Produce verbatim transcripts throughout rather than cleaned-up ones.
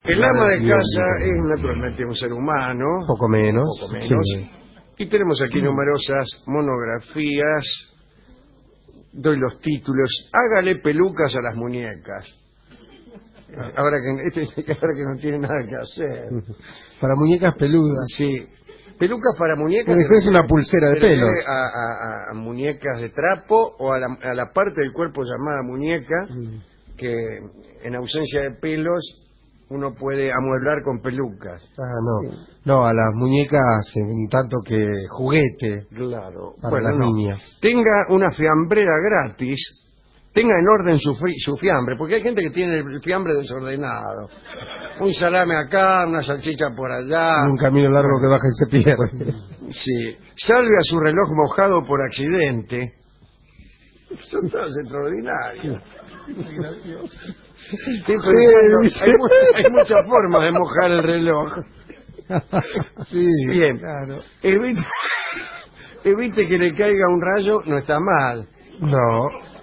El ama de casa es naturalmente un ser humano. Poco menos. Poco menos. Sí. Y tenemos aquí numerosas monografías. Doy los títulos. Hágale pelucas a las muñecas. Ahora que, este, ahora que no tiene nada que hacer. Para muñecas peludas. Sí. Pelucas para muñecas. Es una pulsera de pelos. A, a, a muñecas de trapo o a la, a la parte del cuerpo llamada muñeca, mm. que en ausencia de pelos uno puede amueblar con pelucas. Ah, no. No, a las muñecas en tanto que juguete. Claro. Para bueno, las no. niñas. Tenga una fiambrera gratis. Tenga en orden su, fri su fiambre, porque hay gente que tiene el fiambre desordenado. Un salame acá, una salchicha por allá. Un camino largo que baja y se pierde. Sí. Salve a su reloj mojado por accidente. Son todos extraordinarios. Sí, gracioso. Sí, sí, hay, mu hay muchas formas de mojar el reloj. Sí, bien. Claro. Evite, evite que le caiga un rayo, no está mal. No.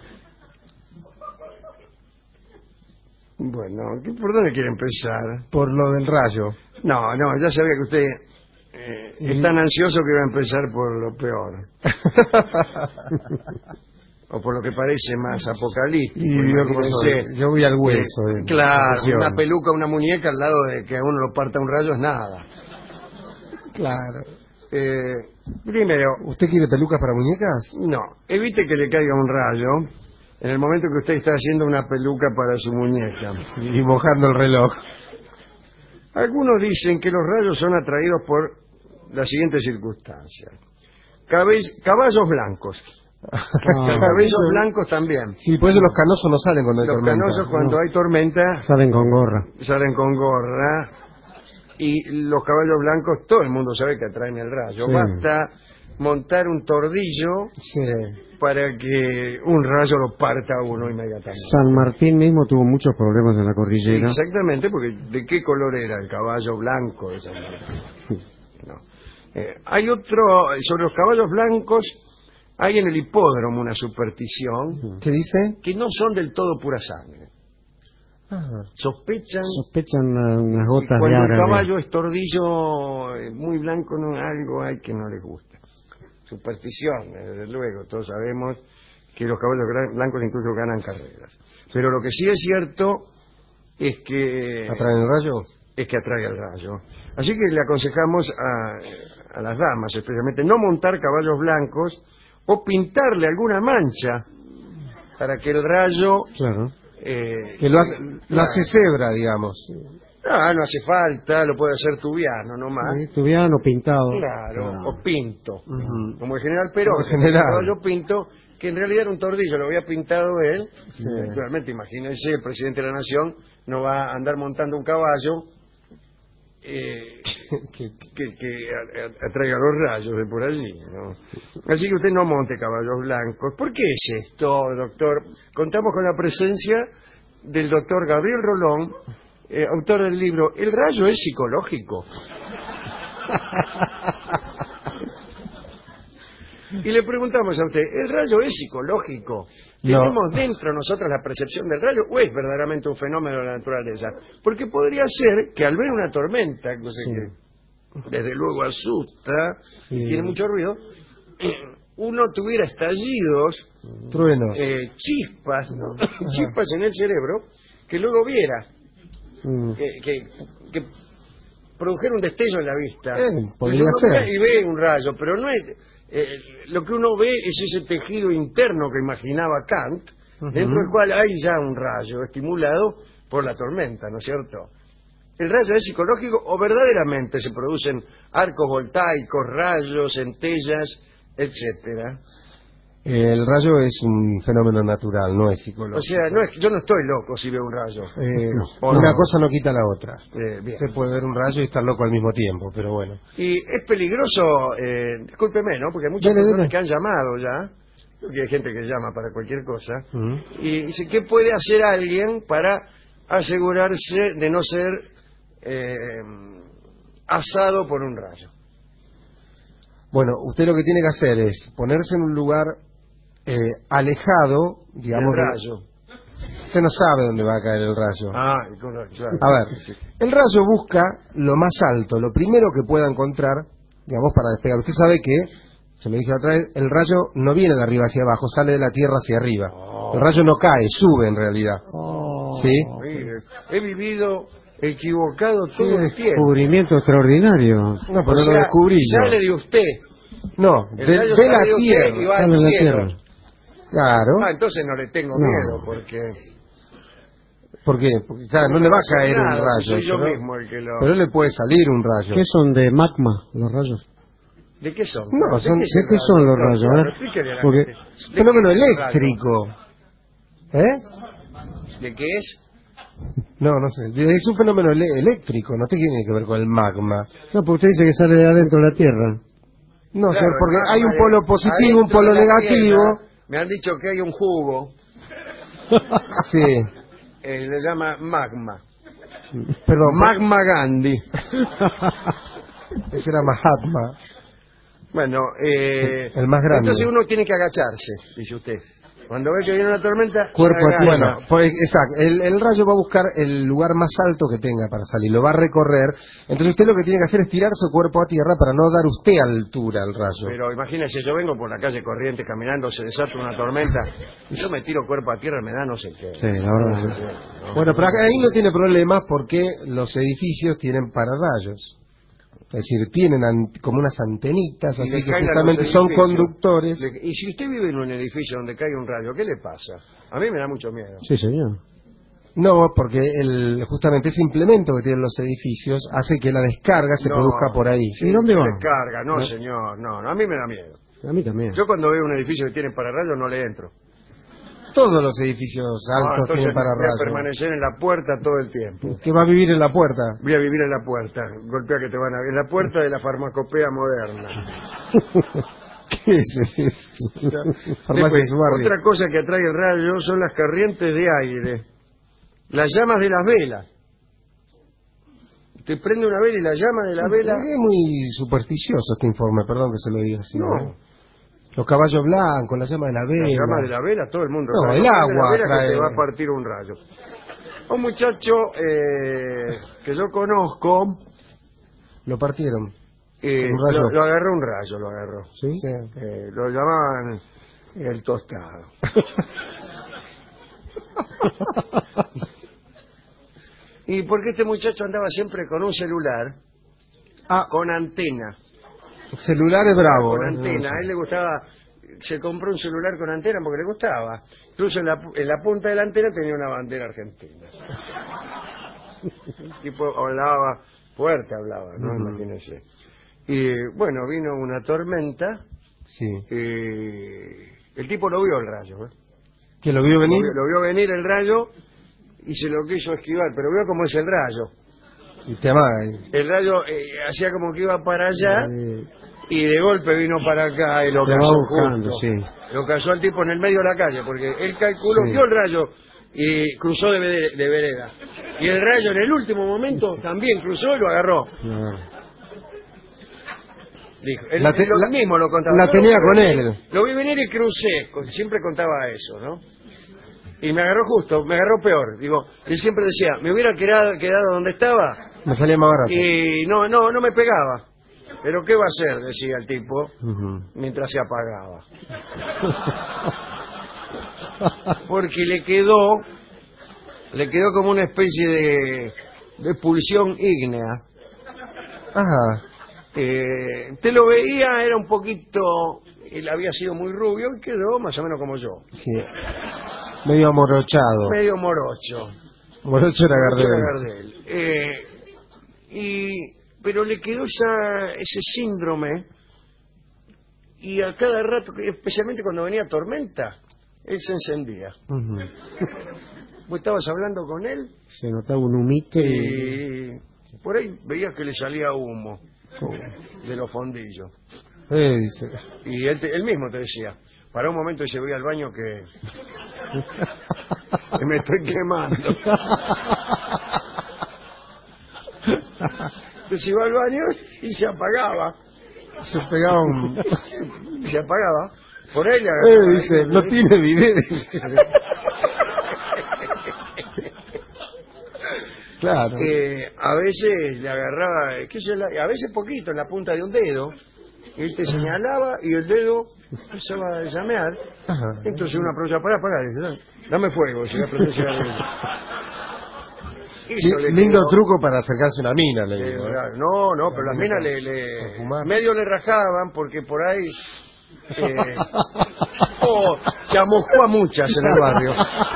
Bueno, ¿por dónde quiere empezar? Por lo del rayo. No, no, ya sabía que usted eh, ¿Y? es tan ansioso que iba a empezar por lo peor. O por lo que parece más apocalíptico. Y yo, como soy, yo voy al hueso. Eh, claro, una peluca, una muñeca al lado de que a uno lo parta un rayo es nada. Claro. Eh, primero... ¿Usted quiere pelucas para muñecas? No, evite que le caiga un rayo en el momento que usted está haciendo una peluca para su muñeca. Sí, y mojando el reloj. Algunos dicen que los rayos son atraídos por las siguientes circunstancias. Cabe caballos blancos. Ah, cabellos blancos también. Sí, por eso los canosos no salen cuando hay los tormenta. Los canosos cuando no. hay tormenta salen con gorra. Salen con gorra. Y los caballos blancos, todo el mundo sabe que atraen el rayo. Sí. Basta montar un tordillo sí. para que un rayo lo parta a uno inmediatamente. San Martín mismo tuvo muchos problemas en la cordillera. Sí, exactamente, porque ¿de qué color era el caballo blanco de San Martín? No. Eh, hay otro, sobre los caballos blancos, hay en el hipódromo una superstición. ¿Qué dice? Que no son del todo pura sangre. Ajá. Sospechan... Sospechan unas gotas de cuando árabe. el caballo es tordillo muy blanco, no, algo hay que no les gusta. Superstición, desde luego, todos sabemos que los caballos blancos incluso ganan carreras. Pero lo que sí es cierto es que... ¿Atraen el rayo? Es que atrae el rayo. Así que le aconsejamos a, a las damas, especialmente, no montar caballos blancos o pintarle alguna mancha para que el rayo... Claro. Eh, que lo hace, lo hace cebra, digamos. Ah, no hace falta, lo puede hacer tubiano nomás. Sí, tubiano pintado. Claro, ah. o pinto. Uh-huh. Como el general Perón, el general. Yo pinto, que en realidad era un tordillo, lo había pintado él. Sí. Naturalmente, imagínense, el presidente de la nación no va a andar montando un caballo eh, que, que, que atraiga los rayos de por allí, ¿no? Así que usted no monte caballos blancos. ¿Por qué es esto, doctor? Contamos con la presencia del doctor Gabriel Rolón, eh, autor del libro El rayo es psicológico. Y le preguntamos a usted, ¿el rayo es psicológico? ¿Tenemos no. dentro nosotros la percepción del rayo o es verdaderamente un fenómeno de la naturaleza? Porque podría ser que al ver una tormenta, cosa sí. que desde luego asusta, sí. y tiene mucho ruido, uno tuviera estallidos, truenos, eh, chispas, ¿no? chispas en el cerebro, que luego viera, mm. que, que, que produjera un destello en la vista. Eh, podría ser. Y ve un rayo, pero no es... Eh, lo que uno ve es ese tejido interno que imaginaba Kant, uh-huh. dentro del cual hay ya un rayo estimulado por la tormenta, ¿no es cierto? ¿El rayo es psicológico o verdaderamente se producen arcos voltaicos, rayos, centellas, etcétera? El rayo es un fenómeno natural, no es psicológico. O sea, no es, yo no estoy loco si veo un rayo. Eh, una no. cosa no quita la otra. Eh, bien. Usted puede ver un rayo y estar loco al mismo tiempo, pero bueno. Y es peligroso, eh, discúlpeme, ¿no? Porque hay muchas dele, personas dele. que han llamado ya, porque hay gente que llama para cualquier cosa, uh-huh. y dice, ¿qué puede hacer alguien para asegurarse de no ser eh, asado por un rayo? Bueno, usted lo que tiene que hacer es ponerse en un lugar... Eh, alejado, digamos, del rayo. Usted no sabe dónde va a caer el rayo. Ah, claro. A ver, el rayo busca lo más alto, lo primero que pueda encontrar, digamos, para despegar. Usted sabe que, se lo dije otra vez, el rayo no viene de arriba hacia abajo, sale de la Tierra hacia arriba. Oh. El rayo no cae, sube en realidad. Oh. ¿Sí? Mire, he vivido equivocado Qué todo el tiempo. descubrimiento extraordinario. No, O pero sea, lo descubrí yo. sale de usted. No, El de, rayo de sale la de usted Tierra. y va Sale al de la cielo. Tierra. Claro. Ah, entonces no le tengo No. miedo, porque... ¿Por qué? Porque claro, no le va a caer un nada, rayo. soy yo pero, mismo el que lo... pero le puede salir un rayo. ¿Qué son de magma los rayos? ¿De qué son? No, ¿De son- qué, es ¿de el qué rayo? son los No, rayos? claro, A ver, explíquele a la porque- gente. ¿De Fenómeno qué es el eléctrico. ¿Eh? rayo? ¿De qué es? No, no sé. Es un fenómeno ele- eléctrico, no tiene que ver con el magma. No, porque usted dice que sale de adentro de la Tierra. No, Claro, señor, porque el magma hay un de- polo positivo, un adentro polo de la negativo. Tierra, me han dicho que hay un jugo, Sí. eh, le llama magma. Perdón, Magma Gandhi. ese era Mahatma. Bueno, eh, El más grande. entonces uno tiene que agacharse, dice usted. Cuando ve que viene una tormenta, Cuerpo se a agacha. tierra. Bueno, pues exacto, el, el rayo va a buscar el lugar más alto que tenga para salir, lo va a recorrer. Entonces usted lo que tiene que hacer es tirar su cuerpo a tierra para no dar usted altura al rayo. Pero imagínese, yo vengo por la calle corriente caminando, se desata una tormenta, y yo me tiro cuerpo a tierra, me da no sé qué. Sí, la verdad. Bueno, pero acá- ahí no tiene problemas porque los edificios tienen pararrayos. Es decir, tienen an- como unas antenitas, Y así le que caen a los justamente son edificios. conductores. Le- y si usted vive en un edificio donde cae un rayo, ¿qué le pasa? A mí me da mucho miedo. Sí, señor. No, porque el, justamente ese implemento que tienen los edificios hace que la descarga se No. produzca por ahí. ¿Y dónde va? Descarga, no, ¿No? señor, no, no, a mí me da miedo. A mí también. Yo cuando veo un edificio que tiene pararrayos no le entro. Todos los edificios Ah, altos entonces tienen voy a pararrayos. permanecer en la puerta todo el tiempo. ¿Qué va a vivir en la puerta? Voy a vivir en la puerta, golpea que te van a ver, en la puerta de la farmacopea moderna. ¿Qué es eso? Farmacia de Después, su barrio. otra cosa que atrae el rayo son las corrientes de aire, las llamas de las velas. Te prende una vela y la llama de la vela... Es muy supersticioso este informe, perdón que se lo diga así. No, ¿eh? Los caballos blancos, la llama de la la vela. llama de la vela, todo el mundo. No, sabe. el Prende agua la vela trae- que te va a partir un rayo. Un muchacho eh, que yo conozco, Lo partieron. eh, Un rayo. lo, lo agarró un rayo, lo agarró. ¿Sí? Eh, lo llamaban el tostado. Y porque este muchacho andaba siempre con un celular, Ah, con antena. celular es bravo. Con ¿eh? antena. A él le gustaba, se compró un celular con antena porque le gustaba. Incluso en la, pu- en la punta de la antena tenía una bandera argentina. El tipo hablaba, fuerte hablaba, ¿no? Ujú. Imagínese. Y bueno, vino una tormenta. Sí. eh, el tipo lo vio el rayo, ¿eh? ¿Que lo vio Lo venir? vio, lo vio venir el rayo y se lo quiso esquivar, pero vio cómo es el rayo. Y te amaga ahí. El rayo eh, hacía como que iba para allá Eh, y de golpe vino para acá y lo Te va cazó buscando, justo. sí. Lo cazó al tipo en el medio de la calle, porque él calculó, Sí. vio el rayo y cruzó de, vere- de vereda. Y el rayo en el último momento también cruzó y lo agarró. no. Dijo, él, La te- él lo la- mismo lo contaba. la Yo tenía lo vi con venir- él. Lo vi venir y crucé, con- siempre contaba eso, ¿no? Y me agarró justo, me agarró peor. Digo, él siempre decía, me hubiera quedado, quedado donde estaba Me salía más barato. y no, no, no me pegaba. Pero ¿qué va a hacer? Decía el tipo, Ujú. mientras se apagaba. Porque le quedó, le quedó como una especie de, de pulsión ígnea. Ajá. Eh, te lo veía, era un poquito, él había sido muy rubio y quedó más o menos como yo. Sí. Medio amorochado. Medio morocho. Morocho era Morocho Gardel. era Gardel. Eh, y, pero le quedó esa, ese síndrome y a cada rato, especialmente cuando venía tormenta, él se encendía. Ujú. Vos estabas hablando con él Se notaba un humito y... y por ahí veías que le salía humo de los fondillos. Eh, dice. Y él, te- él mismo te decía, para un momento y se voy al baño que, que me estoy quemando. Entonces iba al baño y se apagaba. Se pegaba un... Y se apagaba. Por ahí le Eh, agarraba dice, ahí, no ¿sí? tiene video. Claro. Eh, a veces le agarraba, qué sé yo, a veces poquito, en la punta de un dedo. Él te señalaba y el dedo empezaba a llamear. Ajá. Entonces uno aprovecha, pará, pará, dice, dame fuego, si voy a prender cigarrillo. Eso le Lindo quedó. truco para acercarse a una mina, le Eh, digo. ¿eh? no, no, pero La las mina minas con- le, le con fumar. medio le rajaban porque por ahí eh, oh, chamujó a muchas en el barrio.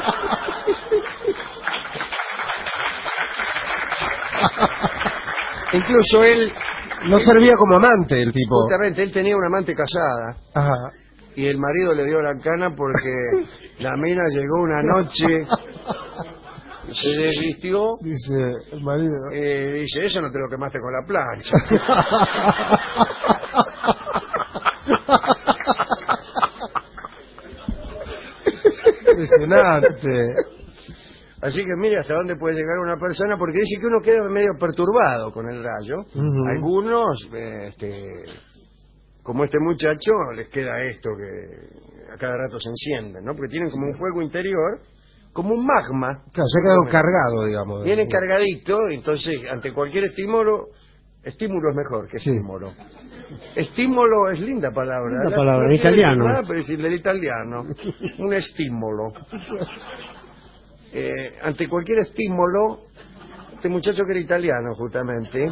Incluso él, No servía como amante el tipo. justamente, él tenía una amante casada Ajá. y el marido le dio la cana porque la mina llegó una noche, se desvistió, Dice el marido. eh, dice, eso no te lo quemaste con la plancha. Impresionante. Así que mire hasta dónde puede llegar una persona, porque dice que uno queda medio perturbado con el rayo. Ujú. Algunos, eh, este, como este muchacho, les queda esto que a cada rato se encienden, ¿no? Porque tienen como un fuego interior, como un magma. Claro, se ha quedado cargado, digamos. Viene cargadito, entonces ante cualquier estímulo, estímulo es mejor que Sí. estímulo. Estímulo es linda palabra. Linda La- palabra, no en quiero italiano. decir nada, pero decirle en italiano. Un estímulo. Eh, ante cualquier estímulo, este muchacho que era italiano justamente,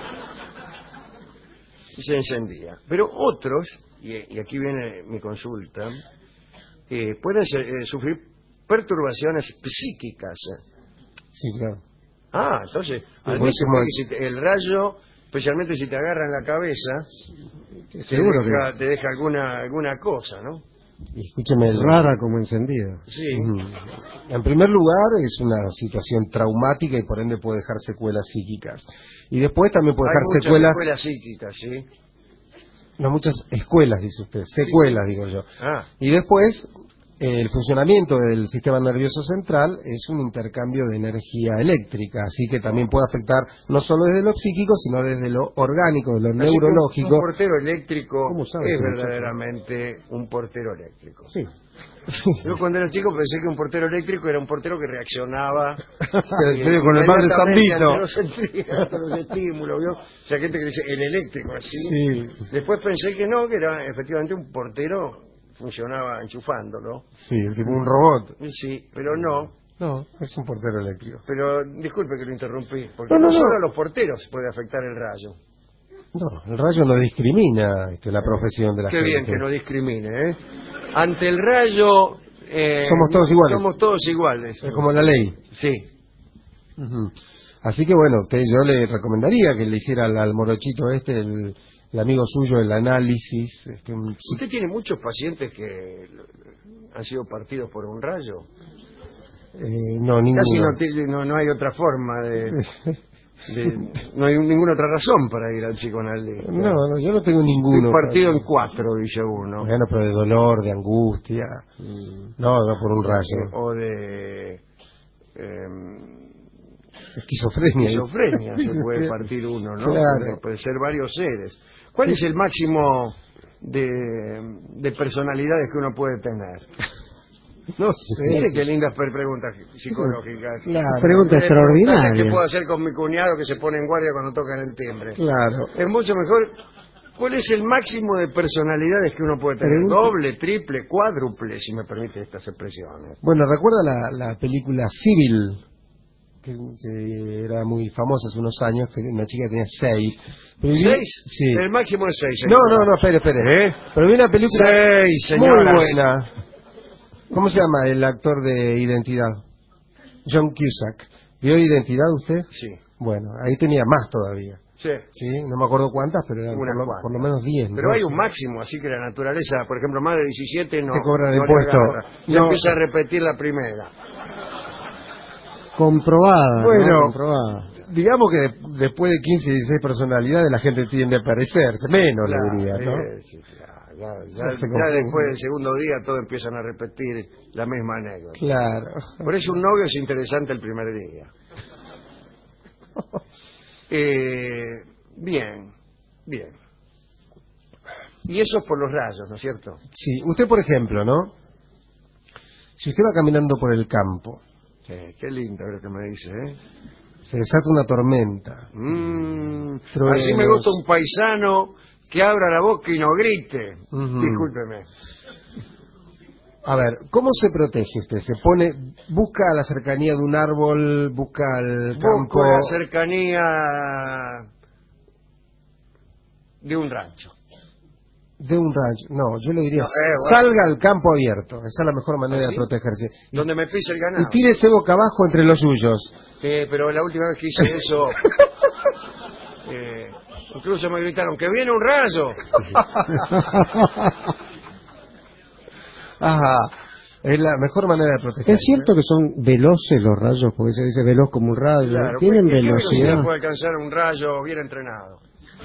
se encendía. Pero otros, y, y aquí viene mi consulta, eh, pueden ser- eh, sufrir perturbaciones psíquicas. Sí, claro. Ah, entonces, Y admite por eso usted más- que si te- el rayo, especialmente si te agarra en la cabeza, te Seguro deja, que te deja alguna alguna cosa, ¿no? Y escúcheme. el- rara como encendida. Sí. Ujú. En primer lugar, es una situación traumática y por ende puede dejar secuelas psíquicas. Y después también puede Hay dejar muchas secuelas. escuelas psíquicas, ¿sí? No, muchas escuelas, dice usted. Secuelas, sí. digo yo. Ah, Y después, eh, el funcionamiento del sistema nervioso central es un intercambio de energía eléctrica, así que también puede afectar no solo desde lo psíquico, sino desde lo orgánico, de lo así que un- neurológico. Un portero eléctrico ¿Cómo sabe es este muchacho? verdaderamente un portero eléctrico. Sí. Yo cuando era chico pensé que un portero eléctrico era un portero que reaccionaba Eh, con el mal de San inmediatamente Vito. ante los, entri- ante los estímulos, ¿vio? O sea, gente que dice el eléctrico así. Sí, Después pensé que no, que era efectivamente un portero, funcionaba enchufándolo. sí, tipo un robot. Y sí, pero no. No, es un portero eléctrico. Pero disculpe que lo interrumpí, porque No, no, no, no. solo a los porteros puede afectar el rayo. No, el rayo no discrimina este, la profesión de la Qué gente. bien que no discrimine, ¿eh? Ante el rayo... eh, Somos todos iguales. Somos todos iguales. Es como la ley. Sí. Ujú. Así que bueno, usted, yo le recomendaría que le hiciera al, al morochito este, el, el amigo suyo, el análisis. Este, un- ¿Usted tiene muchos pacientes que han sido partidos por un rayo? eh, no, Casi ninguno. no, tiene- no, no hay otra forma de, de- No hay ninguna otra razón para ir al psicoanalista. No, no, yo no tengo Estoy ninguno. partido en cuatro, dice uno. Bueno, pero de dolor, de angustia. No, no por un rayo. O de... em, Esquizofrenia. esquizofrenia se puede partir uno, ¿no? Claro. Puede, puede ser varios seres. ¿Cuál es el máximo de, de personalidades que uno puede tener? No sé. Mire qué lindas pre- preguntas psicológicas. Claro, Pregunta Eh, preguntarle extraordinaria. ¿Qué puedo hacer con mi cuñado que se pone en guardia cuando tocan el timbre? claro. Es mucho mejor. ¿Cuál es el máximo de personalidades que uno puede tener? Pregunta- Doble, triple, cuádruple, si me permite estas expresiones. Bueno, ¿recuerda la, la película Civil? Que, que era muy famosa hace unos años, que una chica tenía seis. Pero vi- ¿Seis? Sí. El máximo es seis. No, señora. no, no, espere, espere. ¿Eh? Pero vi una película Seis, muy señoras. buena. ¿Cómo se llama el actor de Identidad? John Cusack. ¿Vio Identidad usted? Sí. Bueno, ahí tenía más todavía. Sí. Sí, no me acuerdo cuántas, pero eran Unas por lo, cuantas. por lo menos diez. Pero ¿no? hay un máximo, así que la naturaleza, por ejemplo, más de diecisiete no, Te cobran no le impuesto. agarra. Ya No. empieza a repetir la primera. Comprobada. ¿no? Bueno. Comprobada. Digamos que de- después de quince, dieciséis personalidades la gente tiende a parecerse. Menos, Claro, le diría, ¿no? eh, sí, claro. Ya, ya- Ya se ya confunde. después del segundo día todos empiezan a repetir la misma anécdota. Claro. Por eso un novio es interesante el primer día. Eh, bien, bien. Y eso es por los rayos, ¿no es cierto? Sí, usted por ejemplo, ¿no? Si usted va caminando por el campo, Sí, qué lindo lo que me dice, ¿eh? Se desata una tormenta. Mm, Truenos. así me gusta un paisano que abra la boca y no grite. Ujú. Discúlpeme. A ver, ¿cómo se protege usted? ¿Se pone, busca la cercanía de un árbol, busca el campo? Busco la cercanía de un rancho. De un rancho. No, yo le diría, No, eh, bueno. salga al campo abierto. Esa es la mejor manera ¿Ah, de sí? protegerse. Y, Donde me pise el y ganado. tírese boca abajo entre los suyos. Eh, pero la última vez que hice eso, eh, incluso me gritaron, ¡que viene un rayo! Ajá. Es la mejor manera de protegerse. Es cierto que son veloces los rayos, porque se dice veloz como un rayo. Claro, Tienen ¿qué- ¿qué velocidad. velocidad puede alcanzar un rayo bien entrenado?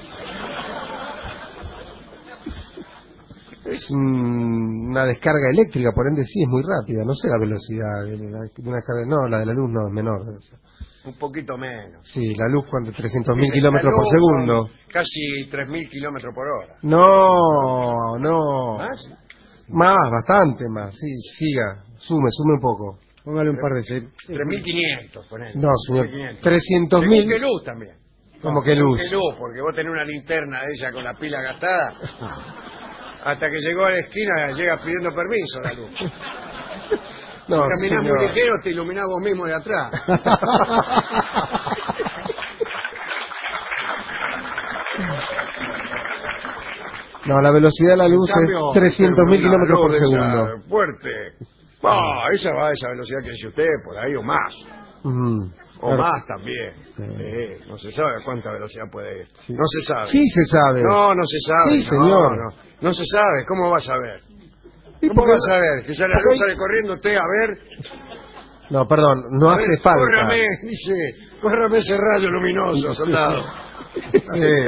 Es un- una descarga eléctrica, por ende sí es muy rápida. No sé la velocidad de, la- de una descarga. No, la de la luz no, es menor. Debe ser. Un poquito menos. Sí, la luz cuando trescientos mil La kilómetros por luz segundo. son Casi tres mil kilómetros por hora. No, no. ¿Más? Más, bastante más. Sí, siga. Sume, sume un poco. Póngale un par de cel- tres mil quinientos, ponele. No, señor. tres mil quinientos. trescientos Según mil. qué luz también. ¿Cómo que luz? ¿Qué luz? Porque vos tenés una linterna de ella con la pila gastada. Hasta que llegó a la esquina llega pidiendo permiso la luz. No, Si caminás señor. muy ligero te iluminás vos mismo de atrás. No, la velocidad de la luz En cambio, es trescientos mil una kilómetros por luz de esa segundo. Fuerte. Ah, esa va a esa velocidad que dice usted, por ahí o más. Ujú. O Claro. más también. Sí, no se sabe a cuánta velocidad puede ir. Sí. No se sabe. Sí se sabe. No, no se sabe. Sí, no, señor. No, no se sabe. ¿Cómo va a saber? ¿Y ¿Cómo por qué- va a saber? Que sale la porque luz, hay- sale corriendo usted a ver. No, perdón, no A hace ver, falta. Córrame, dice, córrame ese rayo luminoso, soldado. Eh,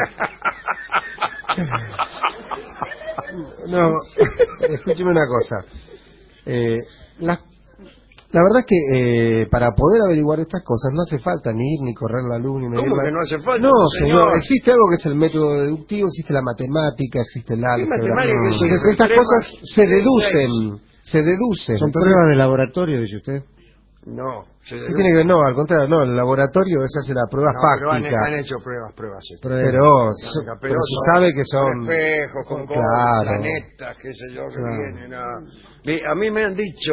no, escúcheme una cosa. Eh, la, la verdad es que eh, para poder averiguar estas cosas no hace falta ni ir ni correr la luz ni medir ¿Cómo la- que no hace falta? No, señor. señor. Existe algo que es el método deductivo, existe la matemática, existe el álgebra. matemática? Mm. Sí, Entonces, estas tres cosas más se tres, deducen, se deducen. Son Entonces, pruebas de laboratorio, dice usted. No, se ¿qué tiene que ver? No, al contrario, no, el laboratorio se hace la prueba no, pero han, fáctica. han hecho pruebas, pruebas. Sí. Pruebas. Pero, Pero so- son- pero se sabe que son... Con espejos, con cosas, Claro. planetas, qué sé yo, que Claro. vienen a... Mi- A mí me han dicho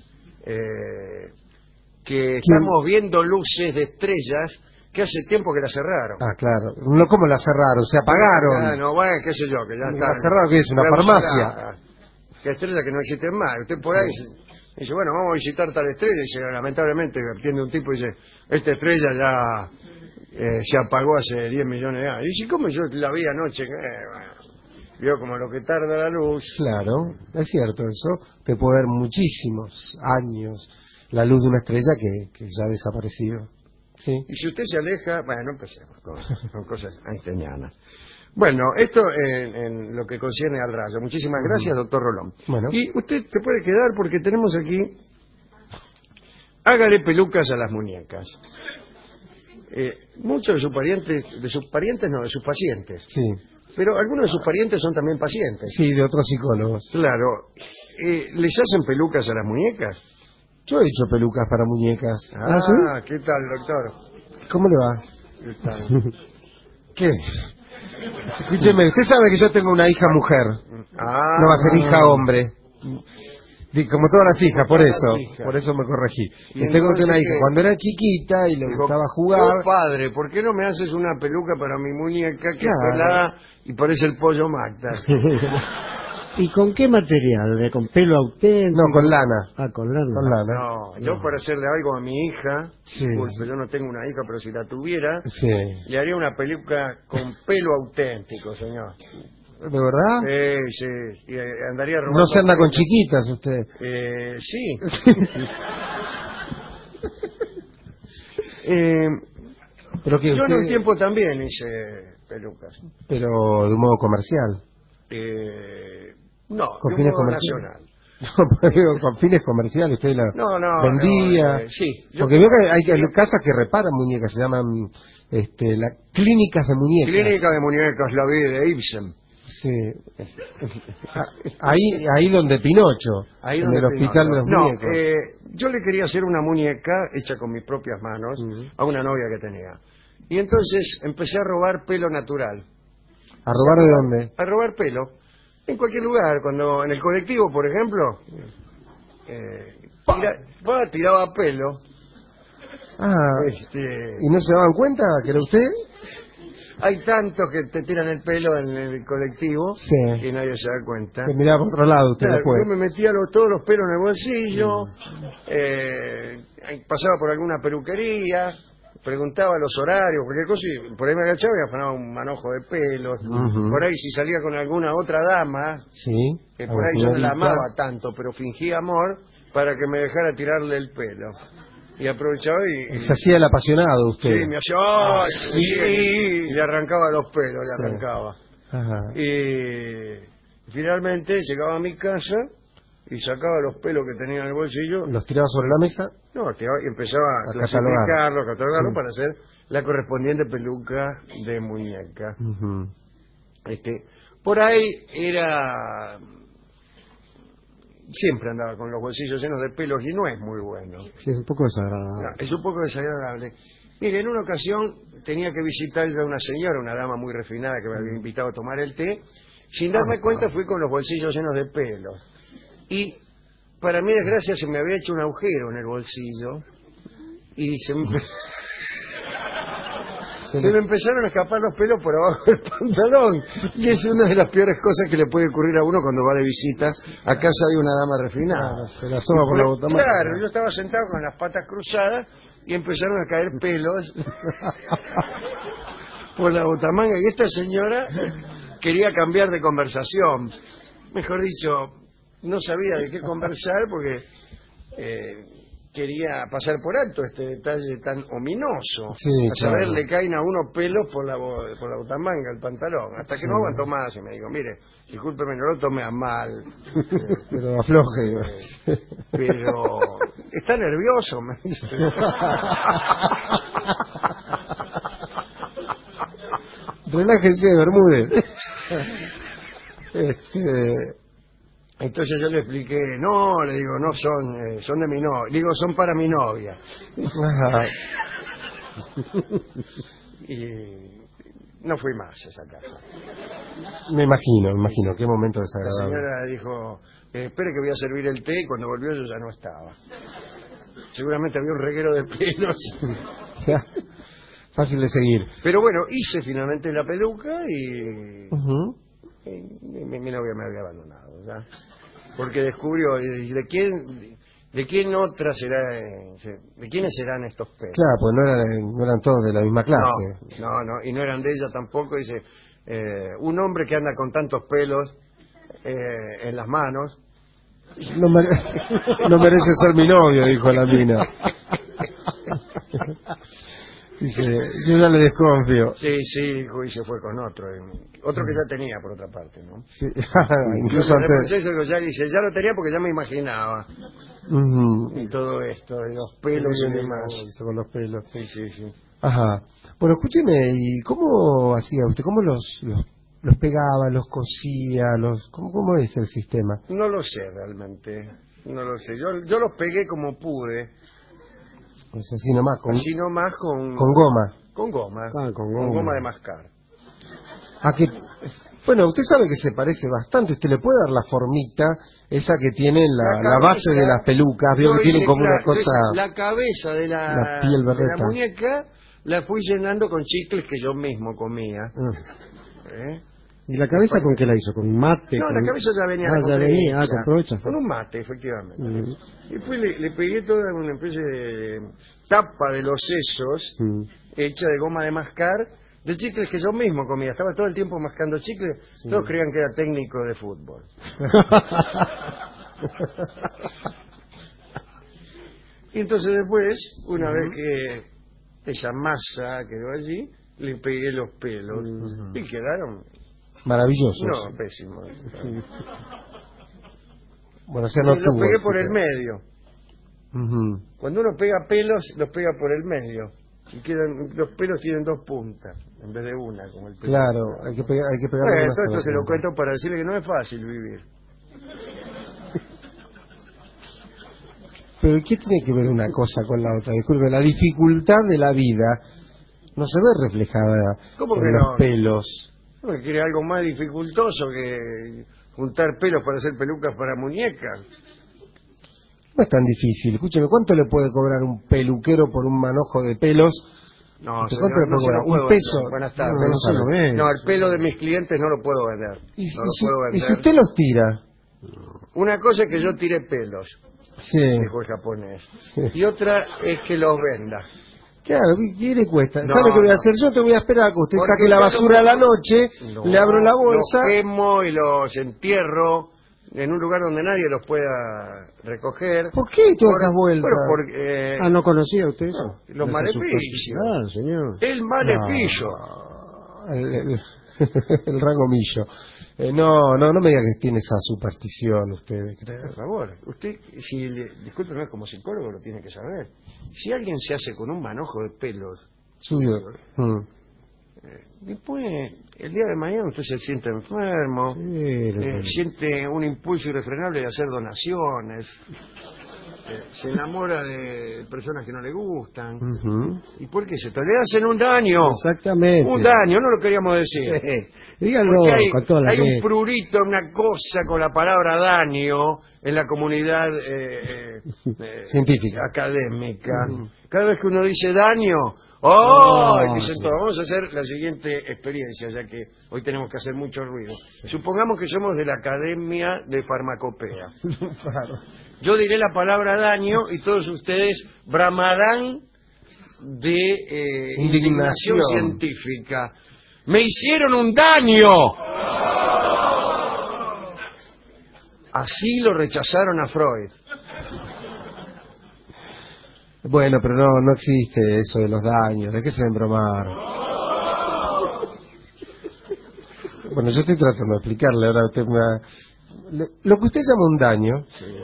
eh, que estamos viendo luces de estrellas que hace tiempo que las cerraron. Ah, claro. No como la cerraron, se apagaron. Ah, no, bueno, qué sé yo, que ya ¿La está. cerraron qué es, una farmacia? Que estrellas que no existen más. Usted por ahí dice, dice, bueno, vamos a visitar tal estrella. Y dice, lamentablemente, atiende un tipo y dice, esta estrella ya eh, se apagó hace diez millones de años. Y dice, ¿cómo yo la vi anoche? Eh, bueno, vio como lo que tarda la luz. Claro, es cierto eso. Te puede ver muchísimos años la luz de una estrella que, que ya ha desaparecido. Sí. Y si usted se aleja, bueno, empecemos con, con cosas einsteinianas. Bueno, esto en, en lo que concierne al rayo. Muchísimas gracias, doctor Rolón. Bueno. Y usted se puede quedar porque tenemos aquí... Hágale pelucas a las muñecas. Eh, muchos de sus parientes, de sus parientes no, de sus pacientes. Sí, Pero algunos de sus parientes son también pacientes. sí, de otros psicólogos. Claro. Eh, ¿Les hacen pelucas a las muñecas? Yo he hecho pelucas para muñecas. Ah, ¿qué tal, doctor? ¿Cómo le va? ¿Qué tal? ¿Qué? Escúcheme, usted sabe que yo tengo una hija mujer. Ah, No va a ser hija hombre. Di- Como todas las hijas, por todas eso. las hijas. Por eso me corregí. ¿Y Y tengo entonces una hija. qué? Cuando era chiquita y le Dijo, gustaba jugar. "Oh, padre, ¿por qué no me haces una peluca para mi muñeca que es Claro. pelada y parece el pollo Magda?" ¿Y con qué material? ¿De- ¿Con pelo auténtico? No, con lana. Ah, con lana. Con lana. No, yo para hacerle algo a mi hija, Sí. disculpe, yo no tengo una hija, pero si la tuviera, Sí. le haría una peluca con pelo auténtico, señor. ¿De verdad? Sí, sí, y, eh, andaría robando... No se anda con chiquitas usted. Eh, sí. eh, Pero que yo en usted... un tiempo también hice pelucas. Pero de un modo comercial. Eh, no, ¿Con de un fines modo comerciales? nacional. No, pero digo, con fines comerciales usted la No, no, vendía. no, eh, sí. Yo- Porque veo que hay, hay yo- casas que reparan muñecas, se llaman este, la, clínicas de muñecas. Clínica de muñecas, la vi de Ibsen. Sí. Ahí, ahí donde Pinocho, Ahí en donde el hospital Pinocho. de los No, muñecos. eh, yo le quería hacer una muñeca hecha con mis propias manos Ujú. a una novia que tenía. Y entonces empecé a robar pelo natural. ¿A robar de dónde? A robar pelo. En cualquier lugar, cuando en el colectivo, por ejemplo, eh, tira- va, tiraba pelo. Ah, Este, ¿y no se daban cuenta que era usted? hay tantos que te tiran el pelo en el colectivo Sí. que nadie se da cuenta. Que miraba por otro lado usted Claro, después. yo me metía los- todos los pelos en el bolsillo, eh, pasaba por alguna peluquería, preguntaba los horarios, cualquier cosa, y por ahí me agachaba y afanaba un manojo de pelos. Ujú. Por ahí si salía con alguna otra dama, Sí. que por ahí yo no la amaba tanto, pero fingía amor para que me dejara tirarle el pelo. Y aprovechaba y... y- Se hacía el apasionado usted. sí, me hacía... ¡ay! sí. Y le arrancaba los pelos, le Sí. arrancaba. Ajá. Y finalmente llegaba a mi casa y sacaba los pelos que tenía en el bolsillo. Los tiraba sobre la mesa. No, tiraba- y empezaba a, A clasificarlo, a catalogarlo Sí. para hacer la correspondiente peluca de muñeca. Ujú. Este, por ahí era... Siempre andaba con los bolsillos llenos de pelos y no es muy bueno. Sí, es un poco No, desagradable. es un poco desagradable. Mire, en una ocasión tenía que visitar yo a una señora, una dama muy refinada que me había invitado a tomar el té. Sin darme Ah, cuenta fui con los bolsillos llenos de pelos. Y para mi desgracia se me había hecho un agujero en el bolsillo y se me, se me empezaron a escapar los pelos por abajo del pantalón. Y es una de las peores cosas que le puede ocurrir a uno cuando va de visita a casa de una dama refinada. Claro, se la asoma por la botamanga. Claro, yo estaba sentado con las patas cruzadas y empezaron a caer pelos por la botamanga. Y esta señora quería cambiar de conversación. Mejor dicho, no sabía de qué conversar porque eh, quería pasar por alto este detalle tan ominoso. Sí, a saber, claro. le caen a uno pelos por la, bo- por la botamanga, el pantalón. Hasta que Sí. no aguantó más y me dijo, mire, discúlpeme, no lo tome a mal. Pero afloje. digo. Pero está nervioso, me dice. Relájese, Bermúdez. Este, Entonces yo le expliqué, no, le digo, no son, eh, son de mi novia. Digo, son para mi novia. ajá. Y no fui más a esa casa. Me imagino, me imagino. Qué momento La desagradable. señora dijo, eh, espere que voy a servir el té, y cuando volvió yo ya no estaba. Seguramente había un reguero de pelos. Fácil de seguir. Pero bueno, hice finalmente la peluca y... Ujú. Eh, mi, mi novia me había abandonado, ¿ya? Porque descubrió, ¿y de quién, de quién otra será, eh, se- de quiénes serán estos pelos? Claro, pues no eran, no eran todos de la misma clase. No, no, no, y no eran de ella tampoco, dice, eh, un hombre que anda con tantos pelos eh, en las manos, No, mere- no merece ser mi novio, dijo la mina. Dice, yo ya le desconfío. sí, sí, dijo, y se fue con otro, y- otro que ya tenía por otra parte, ¿no? Sí, incluso Yo le antes. reproché eso, digo, ya dice, ya lo tenía porque ya me imaginaba, Ujú. y todo esto, de los pelos y demás. Con los pelos. Sí, sí, sí. Ajá. Bueno, escúcheme, ¿y cómo hacía usted? ¿Cómo los, los, los pegaba, los cosía? los ¿cómo, ¿Cómo es el sistema? No lo sé realmente, no lo sé. Yo, yo los pegué como pude, Pues así nomás, con, así nomás con, con goma. con goma, Ah, con goma. de mascar. ¿A que Bueno, usted sabe que se parece bastante. Usted le puede dar la formita, esa que tiene la, la, cabeza, base de las pelucas. Veo yo que tienen hice, como una claro, cosa... hice la cabeza de la, la piel de la berreta. muñeca la fui llenando con chicles que yo mismo comía. Ah. ¿eh? ¿Y la cabeza con qué la hizo? ¿Con mate? No, con... la cabeza ya venía Ah, la ya compré venía, ah, hecha. compró hecha. Con un mate, efectivamente. Mm. Y fui, le, le pegué toda una especie de tapa de los sesos Mm. hecha de goma de mascar, de chicles que yo mismo comía. Estaba todo el tiempo mascando chicles. Sí. Todos creían que era técnico de fútbol. Y entonces después, una Ujú. vez que esa masa quedó allí, le pegué los pelos Ujú. y quedaron, Maravilloso. no, pésimos. Bueno, o sea, no Y los tuvo pegué por el éxito. medio. Ujú. Cuando uno pega pelos, los pega por el medio. y quedan, los pelos tienen dos puntas en vez de una, como el pelo. Claro, hay que, pegar, hay que pegarle Bueno, una todo esto sola se lo punta. cuento para decirle que no es fácil vivir. Pero ¿qué tiene que ver una cosa con la otra? Disculpe, la dificultad de la vida no se ve reflejada ¿Cómo en que los no? pelos. ¿No quiere algo más dificultoso que juntar pelos para hacer pelucas para muñecas? No es tan difícil. Escúcheme, ¿cuánto le puede cobrar un peluquero por un manojo de pelos? No, ¿Usted señor, cuánto le no puede se lo cobrar? puedo ¿Un peso? vender. Buenas No, tardes. no se lo ve. No, el pelo de mis clientes no lo puedo vender. ¿Y, No y lo si, puedo y si vender. usted los tira? Una cosa es que yo tire pelos, Sí. dijo el japonés. Sí. Y otra es que los venda. Claro, ¿qué le cuesta? No, ¿Sabe qué voy a no. hacer? Yo te voy a esperar a que usted Porque saque la yo basura a no- la noche, No, le abro la bolsa. Los quemo y los entierro en un lugar donde nadie los pueda recoger. ¿Por qué todas Por- esas vueltas? Bueno, porque eh, Ah, ¿no conocía usted eso? los Esa maleficios. superstición, señor. El maleficio. No, el, el- el rango millo. Eh, no, no, no me diga que tiene esa superstición usted de creer. Por favor, usted, si le, discúlpeme, como psicólogo lo tiene que saber. Si alguien se hace con un manojo de pelos, Suyo. Mm. después, el día de mañana usted se siente enfermo, Sí, eh, lo- siente un impulso irrefrenable de hacer donaciones, eh, se enamora de personas que no le gustan. Ujú. ¿Y por qué se te le hacen un daño? Exactamente. Un daño, no lo queríamos decir. Eh, Dígalo Porque hay, con toda la hay un letra. prurito, una cosa con la palabra daño en la comunidad eh, eh, eh, Científica. académica. Mm. Cada vez que uno dice daño, ¡oh! No, Dicen sí. todo. Vamos a hacer la siguiente experiencia, ya que hoy tenemos que hacer mucho ruido. Supongamos que somos de la Academia de Farmacopea. Claro. Yo diré la palabra daño y todos ustedes bramarán de eh, Indignación. indignación científica. ¡Me hicieron un daño! Así lo rechazaron a Freud. Bueno, pero no, no existe eso de los daños. Déjese de embromar. Bueno, yo estoy tratando de explicarle. Ahora usted me ha- le- Lo que usted llama un daño...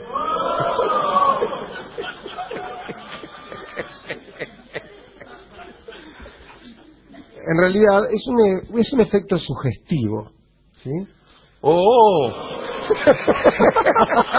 En realidad es un, e- es un efecto sugestivo, ¿sí? ¡Oh!